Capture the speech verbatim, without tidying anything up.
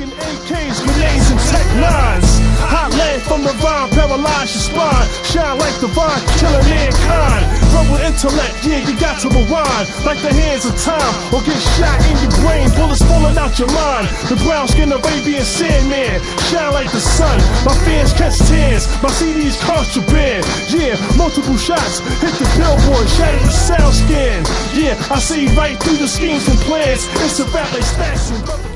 Rocking A Ks, grenades, and tech nines. Hot lead from the vine, paralyze your spine. Shine like the vine, killing mankind. Rubber intellect, yeah, you got to rewind. Like the hands of time, or get shot in your brain. Bullets falling out your mind. The brown skin Arabian Sandman, shine like the sun. My fans catch tans, my C Ds contraband. Yeah, multiple shots, hit the billboard, shatter the sound scan. Yeah, I see right through the schemes and plans. It's a rap like Stats and